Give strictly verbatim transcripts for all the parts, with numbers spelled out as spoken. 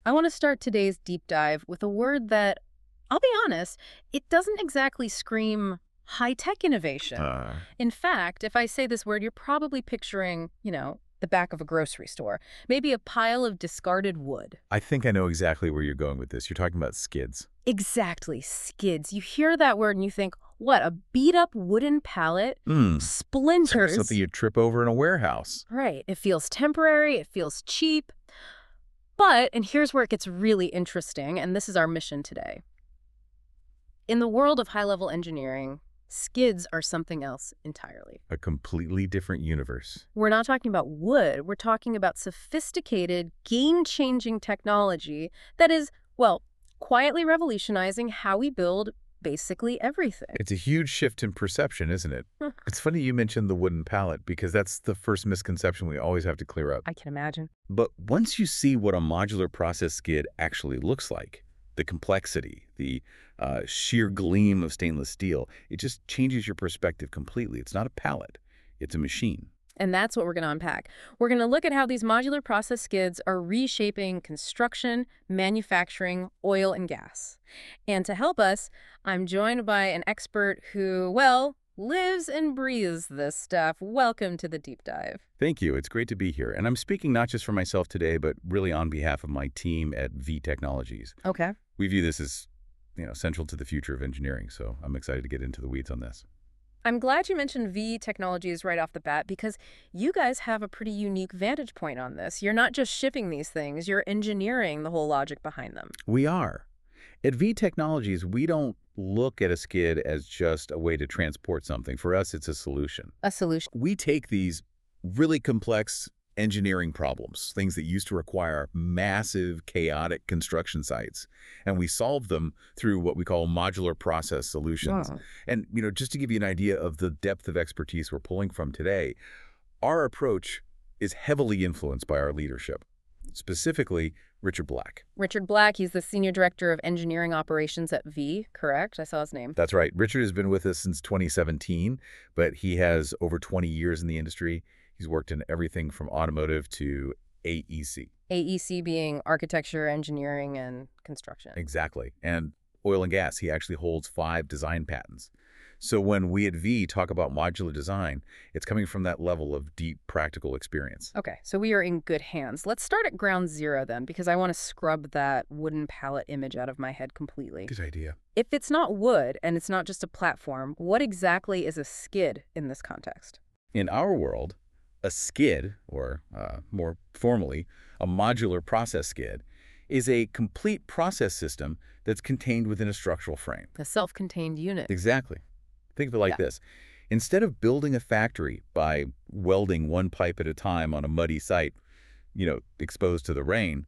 I want to start today's deep dive with a word that, I'll be honest, it doesn't exactly scream high-tech innovation. Uh, In fact, if I say this word, you're probably picturing, you know, the back of a grocery store, maybe a pile of discarded wood. I think I know exactly where you're going with this. You're talking about skids. Exactly, skids. You hear that word and you think, what, a beat-up wooden pallet? Hmm. Splinters. Something you trip over in a warehouse. Right. It feels temporary. It feels cheap. But, and here's where it gets really interesting, and this is our mission today. In the world of high-level engineering, skids are something else entirely. A completely different universe. We're not talking about wood. We're talking about sophisticated, game-changing technology that is, well, quietly revolutionizing how we build basically everything. It's a huge shift in perception, isn't it? It's funny you mentioned the wooden pallet because that's the first misconception we always have to clear up. I can imagine. But once you see what a modular process skid actually looks like, the complexity, the uh, sheer gleam of stainless steel, it just changes your perspective completely. It's not a pallet, it's a machine. And that's what we're going to unpack. We're going to look at how these modular process skids are reshaping construction, manufacturing, oil, and gas. And to help us, I'm joined by an expert who, well, lives and breathes this stuff. Welcome to the deep dive. Thank you. It's great to be here. And I'm speaking not just for myself today, but really on behalf of my team at V Technologies. Okay. We view this as, you know, central to the future of engineering, so I'm excited to get into the weeds on this. I'm glad you mentioned V Technologies right off the bat because you guys have a pretty unique vantage point on this. You're not just shipping these things, you're engineering the whole logic behind them. We are. At V Technologies, we don't look at a skid as just a way to transport something. For us, it's a solution. A solution. We take these really complex engineering problems, things that used to require massive, chaotic construction sites, and we solve them through what we call modular process solutions. Wow. And, you know, just to give you an idea of the depth of expertise we're pulling from today, our approach is heavily influenced by our leadership, specifically Richard Black. Richard Black, he's the Senior Director of Engineering Operations at V, correct? I saw his name. That's right. Richard has been with us since twenty seventeen, but he has over twenty years in the industry. He's worked in everything from automotive to A E C. A E C being architecture, engineering, and construction. Exactly. And oil and gas. He actually holds five design patents. So when we at V talk about modular design, it's coming from that level of deep practical experience. Okay, so we are in good hands. Let's start at ground zero then, because I want to scrub that wooden pallet image out of my head completely. Good idea. If it's not wood and it's not just a platform, what exactly is a skid in this context? In our world, a skid, or uh, more formally, a modular process skid, is a complete process system that's contained within a structural frame. A self-contained unit. Exactly. Think of it like Yeah. this. Instead of building a factory by welding one pipe at a time on a muddy site, you know, exposed to the rain,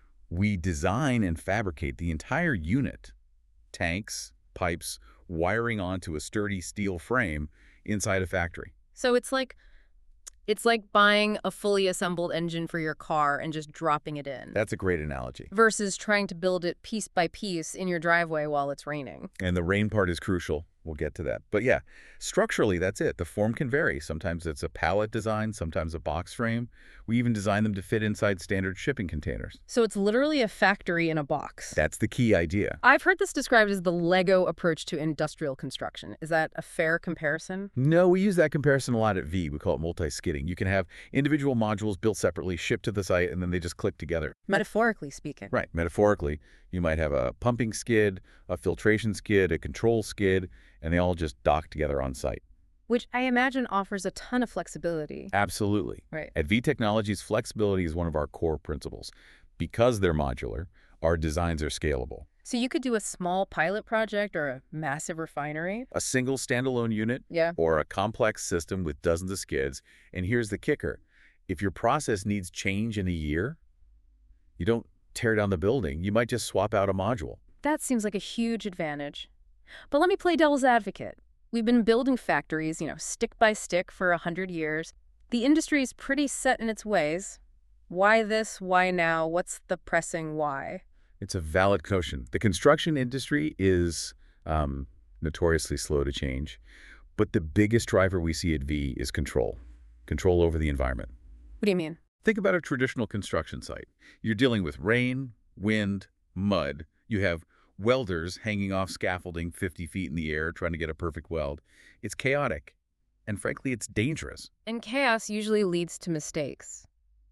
we design and fabricate the entire unit, tanks, pipes, wiring onto a sturdy steel frame inside a factory. So it's like it's like buying a fully assembled engine for your car and just dropping it in. That's a great analogy. Versus trying to build it piece by piece in your driveway while it's raining. And the rain part is crucial. We'll get to that. But yeah, structurally, that's it. The form can vary. Sometimes it's a pallet design, sometimes a box frame. We even design them to fit inside standard shipping containers. So it's literally a factory in a box. That's the key idea. I've heard this described as the Lego approach to industrial construction. Is that a fair comparison? No, we use that comparison a lot at V. We call it multi-skidding. You can have individual modules built separately, shipped to the site, and then they just click together. Metaphorically speaking. Right. Metaphorically, you might have a pumping skid, a filtration skid, a control skid, and they all just dock together on site. Which I imagine offers a ton of flexibility. Absolutely. Right. At V Technologies, flexibility is one of our core principles. Because they're modular, our designs are scalable. So you could do a small pilot project or a massive refinery. A single standalone unit Yeah. or a complex system with dozens of skids. And here's the kicker. If your process needs change in a year, you don't tear down the building. You might just swap out a module. That seems like a huge advantage. But let me play devil's advocate. We've been building factories, you know, stick by stick for a hundred years. The industry is pretty set in its ways. Why this? Why now? What's the pressing why? It's a valid notion. The construction industry is um, notoriously slow to change, but the biggest driver we see at V is control. Control over the environment. What do you mean? Think about a traditional construction site. You're dealing with rain, wind, mud. You have welders hanging off scaffolding fifty feet in the air trying to get a perfect weld. It's chaotic. And frankly, it's dangerous. And chaos usually leads to mistakes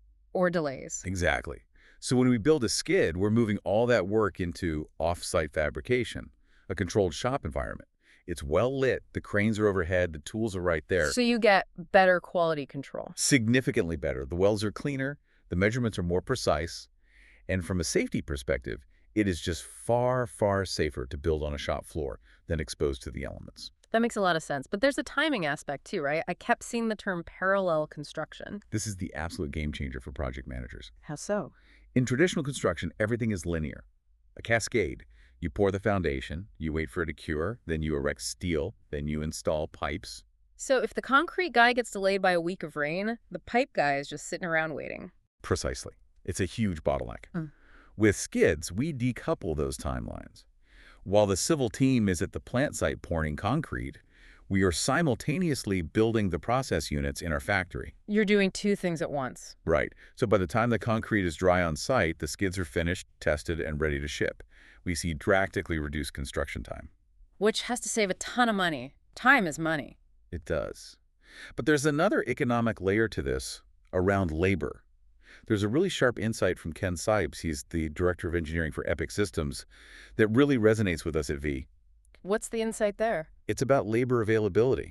or delays. Exactly. So when we build a skid, we're moving all that work into off-site fabrication, a controlled shop environment. It's well lit, the cranes are overhead, the tools are right there. So you get better quality control. Significantly better. The welds are cleaner, the measurements are more precise, and from a safety perspective, it is just far, far safer to build on a shop floor than exposed to the elements. That makes a lot of sense. But there's a timing aspect too, right? I kept seeing the term parallel construction. This is the absolute game changer for project managers. How so? In traditional construction, everything is linear, a cascade. You pour the foundation, you wait for it to cure, then you erect steel, then you install pipes. So if the concrete guy gets delayed by a week of rain, the pipe guy is just sitting around waiting. Precisely. It's a huge bottleneck. Mm. With skids, we decouple those timelines. While the civil team is at the plant site pouring concrete, we are simultaneously building the process units in our factory. You're doing two things at once. Right. So by the time the concrete is dry on site, the skids are finished, tested, and ready to ship. We see drastically reduced construction time. Which has to save a ton of money. Time is money. It does. But there's another economic layer to this around labor. There's a really sharp insight from Ken Sipes, he's the Director of Engineering for Epic Systems, that really resonates with us at V. What's the insight there? It's about labor availability.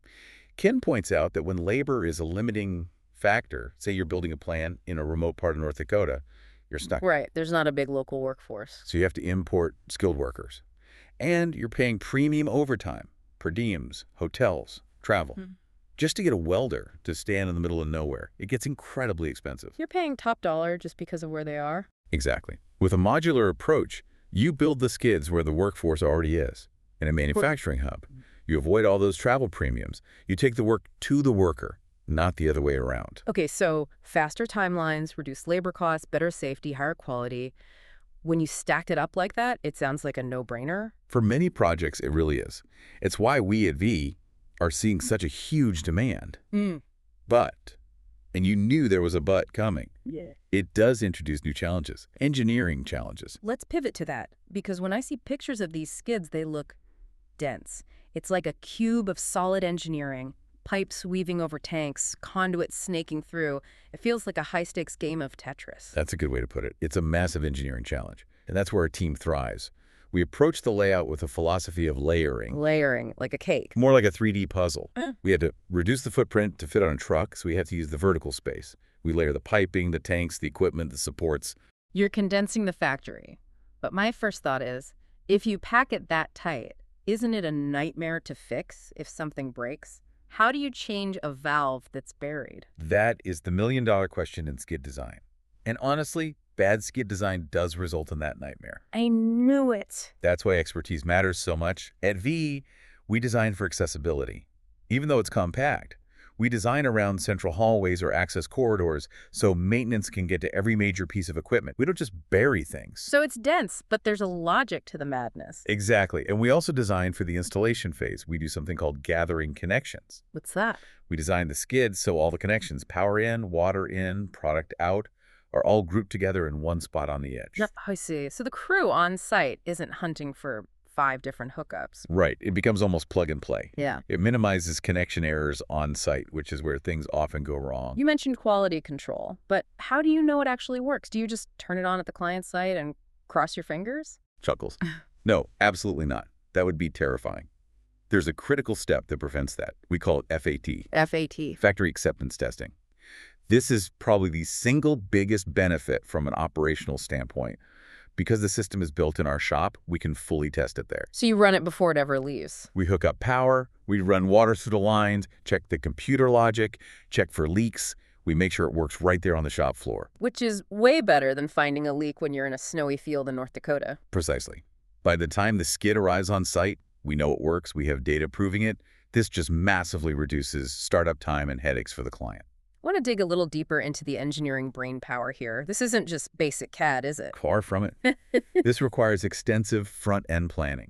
Ken points out that when labor is a limiting factor, say you're building a plant in a remote part of North Dakota, you're stuck. Right. There's not a big local workforce. So you have to import skilled workers. And you're paying premium overtime, per diems, hotels, travel. Hmm. Just to get a welder to stand in the middle of nowhere, it gets incredibly expensive. You're paying top dollar just because of where they are. Exactly. With a modular approach, you build the skids where the workforce already is, in a manufacturing hub. You avoid all those travel premiums. You take the work to the worker, not the other way around. Okay, so faster timelines, reduced labor costs, better safety, higher quality. When you stacked it up like that, it sounds like a no-brainer. For many projects, it really is. It's why we at V are seeing such a huge demand. Mm. But, and you knew there was a but coming, Yeah. it does introduce new challenges, engineering challenges. Let's pivot to that, because when I see pictures of these skids, they look dense. It's like a cube of solid engineering, pipes weaving over tanks, conduits snaking through. It feels like a high-stakes game of Tetris. That's a good way to put it. It's a massive engineering challenge, and that's where our team thrives. We approach the layout with a philosophy of layering. Layering, like a cake. More like a three D puzzle. Eh. We had to reduce the footprint to fit on a truck, so we had to use the vertical space. We layer the piping, the tanks, the equipment, the supports. You're condensing the factory. But my first thought is, if you pack it that tight, isn't it a nightmare to fix if something breaks? How do you change a valve that's buried? That is the million-dollar question in skid design. And honestly, bad skid design does result in that nightmare. I knew it. That's why expertise matters so much. At V, we design for accessibility. Even though it's compact, we design around central hallways or access corridors so maintenance can get to every major piece of equipment. We don't just bury things. So it's dense, but there's a logic to the madness. Exactly. And we also design for the installation phase. We do something called gathering connections. What's that? We design the skids so all the connections, power in, water in, product out, are all grouped together in one spot on the edge. Yep, I see. So the crew on site isn't hunting for five different hookups. Right. It becomes almost plug and play. Yeah. It minimizes connection errors on site, which is where things often go wrong. You mentioned quality control, but how do you know it actually works? Do you just turn it on at the client site and cross your fingers? Chuckles. No, absolutely not. That would be terrifying. There's a critical step that prevents that. We call it F A T. F A T. Factory acceptance testing. This is probably the single biggest benefit from an operational standpoint. Because the system is built in our shop, we can fully test it there. So you run it before it ever leaves? We hook up power, we run water through the lines, check the computer logic, check for leaks. We make sure it works right there on the shop floor. Which is way better than finding a leak when you're in a snowy field in North Dakota. Precisely. By the time the skid arrives on site, we know it works, we have data proving it. This just massively reduces startup time and headaches for the client. I want to dig a little deeper into the engineering brain power here. This isn't just basic C A D, is it? Far from it. This requires extensive front-end planning.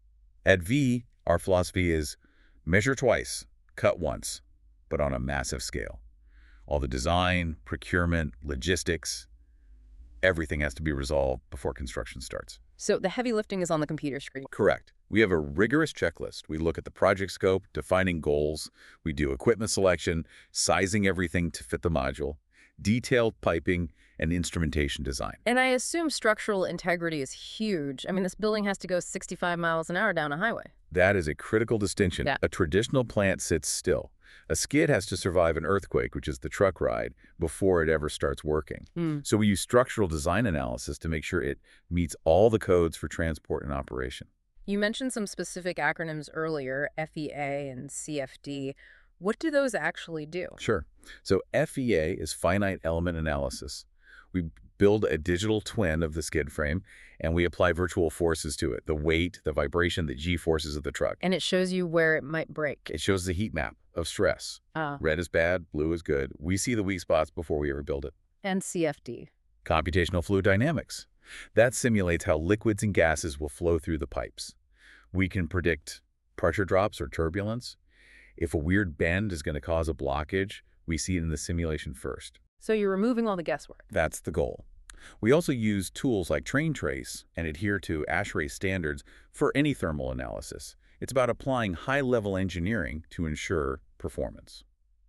At V, our philosophy is measure twice, cut once, but on a massive scale. All the design, procurement, logistics, everything has to be resolved before construction starts. So the heavy lifting is on the computer screen. Correct. We have a rigorous checklist. We look at the project scope, defining goals. We do equipment selection, sizing everything to fit the module, detailed piping, and instrumentation design. And I assume structural integrity is huge. I mean, this building has to go sixty-five miles an hour down a highway. That is a critical distinction. Yeah. A traditional plant sits still. A skid has to survive an earthquake, which is the truck ride, before it ever starts working. Mm. So we use structural design analysis to make sure it meets all the codes for transport and operation. You mentioned some specific acronyms earlier, F E A and C F D. What do those actually do? Sure. So F E A is finite element analysis. We build a digital twin of the skid frame, and we apply virtual forces to it, the weight, the vibration, the G-forces of the truck. And it shows you where it might break. It shows the heat map of stress. Ah. Red is bad, blue is good. We see the weak spots before we ever build it. And C F D. Computational fluid dynamics. That simulates how liquids and gases will flow through the pipes. We can predict pressure drops or turbulence. If a weird bend is going to cause a blockage, we see it in the simulation first. So you're removing all the guesswork. That's the goal. We also use tools like Train Trace and adhere to ASHRAE standards for any thermal analysis. It's about applying high-level engineering to ensure performance.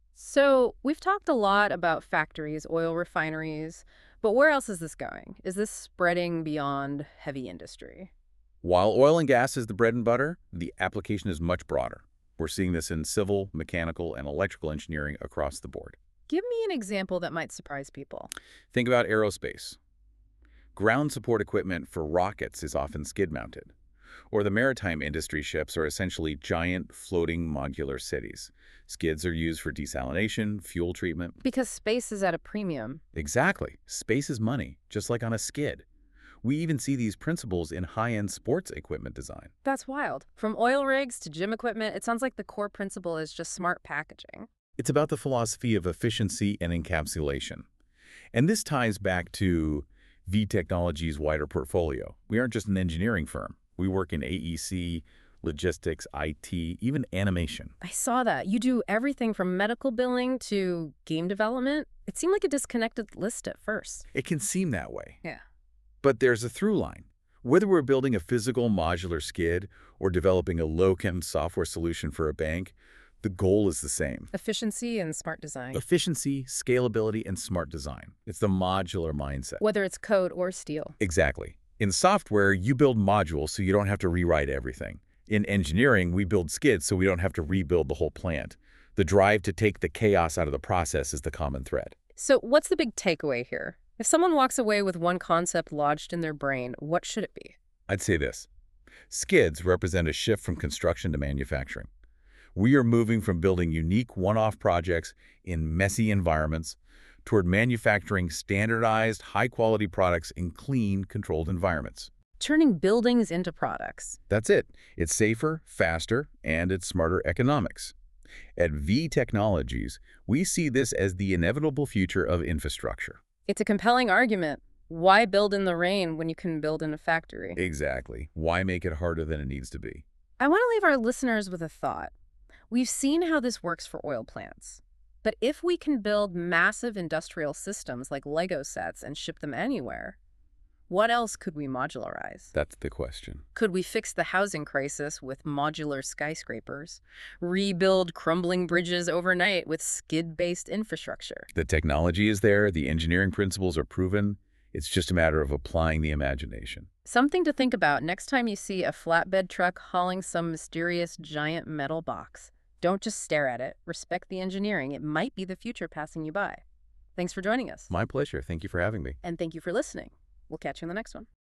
So we've talked a lot about factories, oil refineries, but where else is this going? Is this spreading beyond heavy industry? While oil and gas is the bread and butter, the application is much broader. We're seeing this in civil, mechanical, and electrical engineering across the board. Give me an example that might surprise people. Think about aerospace. Ground support equipment for rockets is often skid-mounted. Or the maritime industry ships are essentially giant floating modular cities. Skids are used for desalination, fuel treatment. Because space is at a premium. Exactly. Space is money, just like on a skid. We even see these principles in high-end sports equipment design. That's wild. From oil rigs to gym equipment, it sounds like the core principle is just smart packaging. It's about the philosophy of efficiency and encapsulation. And this ties back to V Technologies' wider portfolio. We aren't just an engineering firm. We work in A E C, logistics, I T, even animation. I saw that. You do everything from medical billing to game development. It seemed like a disconnected list at first. It can seem that way. Yeah. But there's a through line. Whether we're building a physical modular skid or developing a low-chem software solution for a bank, the goal is the same. Efficiency and smart design. Efficiency, scalability, and smart design. It's the modular mindset. Whether it's code or steel. Exactly. In software, you build modules so you don't have to rewrite everything. In engineering, we build skids so we don't have to rebuild the whole plant. The drive to take the chaos out of the process is the common thread. So what's the big takeaway here? If someone walks away with one concept lodged in their brain, what should it be? I'd say this. Skids represent a shift from construction to manufacturing. We are moving from building unique one-off projects in messy environments toward manufacturing standardized, high-quality products in clean, controlled environments. Turning buildings into products. That's it. It's safer, faster, and it's smarter economics. At V Technologies, we see this as the inevitable future of infrastructure. It's a compelling argument. Why build in the rain when you can build in a factory? Exactly. Why make it harder than it needs to be? I want to leave our listeners with a thought. We've seen how this works for oil plants. But if we can build massive industrial systems like Lego sets and ship them anywhere, what else could we modularize? That's the question. Could we fix the housing crisis with modular skyscrapers? Rebuild crumbling bridges overnight with skid-based infrastructure? The technology is there, the engineering principles are proven. It's just a matter of applying the imagination. Something to think about next time you see a flatbed truck hauling some mysterious giant metal box. Don't just stare at it. Respect the engineering. It might be the future passing you by. Thanks for joining us. My pleasure. Thank you for having me. And thank you for listening. We'll catch you in the next one.